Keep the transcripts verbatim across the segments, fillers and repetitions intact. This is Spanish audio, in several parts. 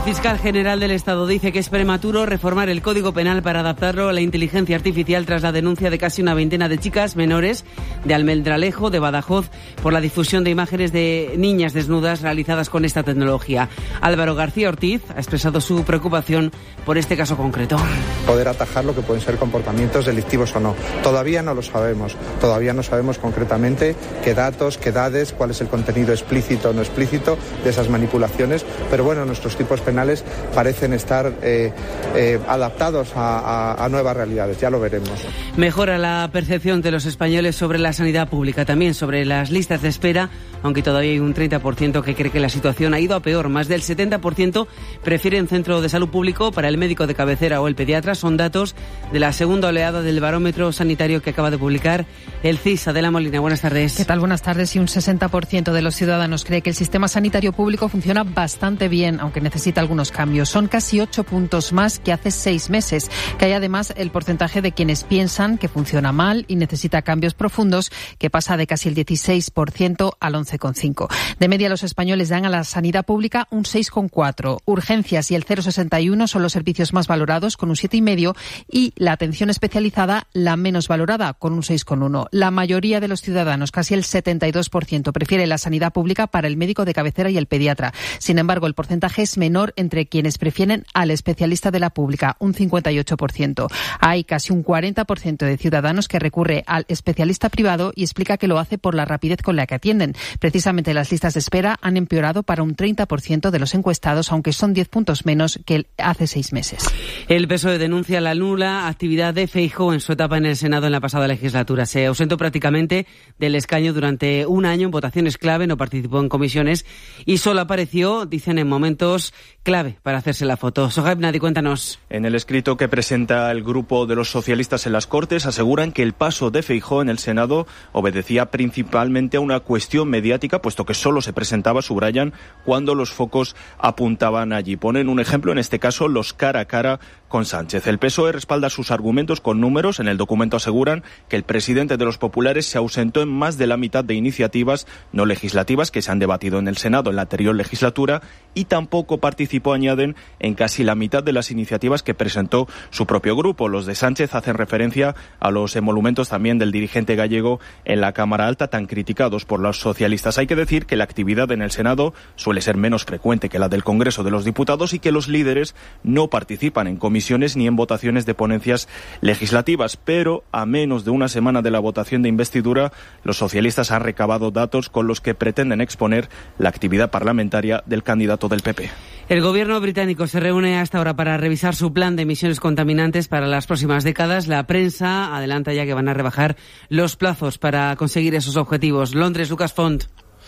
fiscal general del Estado dice que es prematuro reformar el Código Penal para adaptarlo a la inteligencia artificial tras la denuncia de casi una veintena de chicas menores de Almendralejo, de Badajoz, por la difusión de imágenes de niñas desnudas realizadas con esta tecnología. Álvaro García Ortiz ha expresado su preocupación por este caso concreto. Poder atajar lo que pueden ser comportamientos delictivos o no. Todavía no lo sabemos. Todavía no sabemos concretamente qué datos, qué edades, cuál es el contenido explícito o no explícito de esas manipulaciones, pero bueno, nuestros tipos penales parecen estar eh, eh, adaptados a, a, a nuevas realidades, ya lo veremos. Mejora la percepción de los españoles sobre la sanidad pública, también sobre las listas de espera, aunque todavía hay un treinta por ciento que cree que la situación ha ido a peor. Más del setenta por ciento prefieren centro de salud público para el médico de cabecera o el pediatra. Son datos de la segunda oleada del barómetro sanitario que acaba de publicar el C I S. Adela Molina, buenas tardes. ¿Qué tal? Buenas tardes. Y un sesenta por ciento de los ciudadanos cree que el sistema sanitario público funciona bastante bien, aunque necesita algunos cambios. Son casi ocho puntos más que hace seis meses. Que hay además el porcentaje de quienes piensan que funciona mal y necesita cambios profundos, que pasa de casi el dieciséis por ciento al once coma cinco por ciento. De media, los españoles dan a la sanidad pública un seis coma cuatro por ciento. Urgencias y el cero coma sesenta y uno son los servicios más valorados, con un siete coma cinco por ciento, y la atención especializada la menos valorada, con un seis coma uno por ciento. La mayoría de los ciudadanos, casi el setenta y dos por ciento, prefiere la sanidad pública para el médico de cabecera y el pediatra. Sin embargo, el porcentaje es menor entre quienes prefieren al especialista de la pública, un cincuenta y ocho por ciento. Hay casi un cuarenta por ciento de ciudadanos que recurre al especialista privado y explica que lo hace por la rapidez con la que atienden. Precisamente las listas de espera han empeorado para un treinta por ciento de los encuestados, aunque son diez puntos menos que hace seis meses. El P S O E denuncia la nula actividad de Feijóo en su etapa en el Senado en la pasada legislatura. Se ausentó prácticamente del escaño durante un año en votaciones clave, no participó en comisiones y solo apareció, dicen, en momentos clave para hacerse la foto. Sohaib Nadi, cuéntanos. En el escrito que presenta el grupo de los socialistas en las Cortes, aseguran que el paso de Feijóo en el Senado obedecía principalmente a una cuestión mediática, puesto que solo se presentaba, subrayan, cuando los focos apuntaban allí. Ponen un ejemplo, en este caso, los cara a cara con Sánchez. El P S O E respalda sus argumentos con números. En el documento aseguran que el presidente de los populares se ausentó en más de la mitad de iniciativas no legislativas que se han debatido en el Senado en la anterior legislatura y tampoco participó, añaden, en casi la mitad de las iniciativas que presentó su propio grupo. Los de Sánchez hacen referencia a los emolumentos también del dirigente gallego en la Cámara Alta, tan criticados por los socialistas. Hay que decir que la actividad en el Senado suele ser menos frecuente que la del Congreso de los Diputados y que los líderes no participan en comisiones ni en votaciones de ponencias legislativas, pero a menos de una semana de la votación de investidura, los socialistas han recabado datos con los que pretenden exponer la actividad parlamentaria del candidato del P P. El gobierno británico se reúne hasta ahora para revisar su plan de emisiones contaminantes para las próximas décadas. La prensa adelanta ya que van a rebajar los plazos para conseguir esos objetivos. Londres, Lucas Font.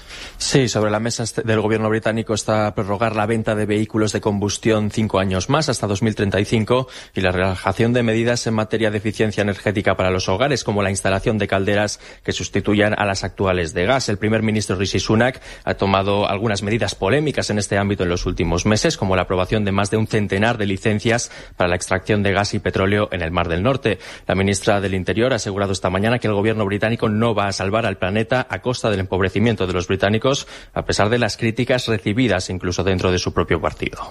Sí, sobre la mesa del gobierno británico está prorrogar la venta de vehículos de combustión cinco años más, hasta dos mil treinta y cinco, y la relajación de medidas en materia de eficiencia energética para los hogares, como la instalación de calderas que sustituyan a las actuales de gas. El primer ministro Rishi Sunak ha tomado algunas medidas polémicas en este ámbito en los últimos meses, como la aprobación de más de un centenar de licencias para la extracción de gas y petróleo en el Mar del Norte. La ministra del Interior ha asegurado esta mañana que el gobierno británico no va a salvar al planeta a costa del empobrecimiento de los británicos, a pesar de las críticas recibidas incluso dentro de su propio partido.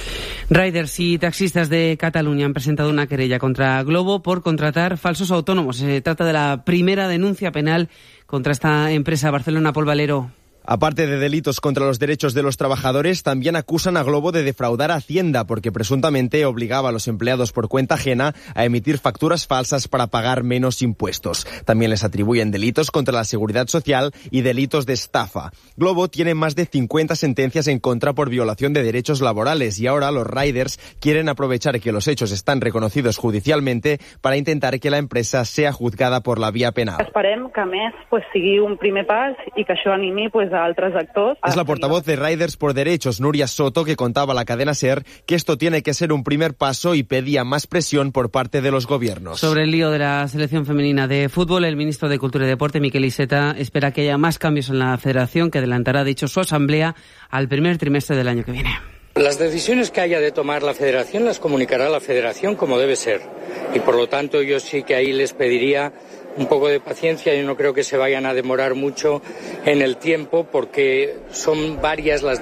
Riders y taxistas de Cataluña han presentado una querella contra Glovo por contratar falsos autónomos. Se trata de la primera denuncia penal contra esta empresa. Barcelona, Pol Valero. Aparte de delitos contra los derechos de los trabajadores, también acusan a Glovo de defraudar a Hacienda porque presuntamente obligaba a los empleados por cuenta ajena a emitir facturas falsas para pagar menos impuestos. También les atribuyen delitos contra la seguridad social y delitos de estafa. Glovo tiene más de cincuenta sentencias en contra por violación de derechos laborales y ahora los riders quieren aprovechar que los hechos están reconocidos judicialmente para intentar que la empresa sea juzgada por la vía penal. Esperem que, a més, pues, sigui un primer pas i que això animi pues, a altres actors. Es la portavoz de Riders por Derechos, Nuria Soto, que contaba a la cadena SER que esto tiene que ser un primer paso y pedía más presión por parte de los gobiernos. Sobre el lío de la selección femenina de fútbol, el ministro de Cultura y Deporte, Miquel Iceta, espera que haya más cambios en la federación, que adelantará, dicho, su asamblea al primer trimestre del año que viene. Las decisiones que haya de tomar la Federación las comunicará la Federación como debe ser. Y por lo tanto yo sí que ahí les pediría un poco de paciencia. Yo no creo que se vayan a demorar mucho en el tiempo porque son varias las